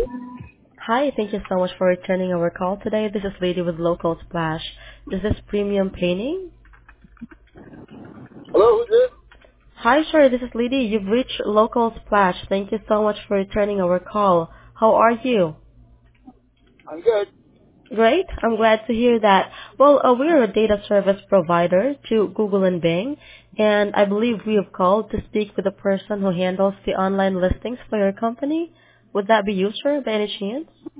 Hi, thank you so much for returning our call today. This is Lady with Local Splash. Is this premium painting? Hello, who's this? Hi, sir, this is Lady. You've reached Local Splash. Thank you so much for returning our call. How are you? I'm good. Great. I'm glad to hear that. Well, we're a data service provider to Google and Bing, and I believe we have called to speak with the person who handles the online listings for your company. Would that be you, sir, by any chance?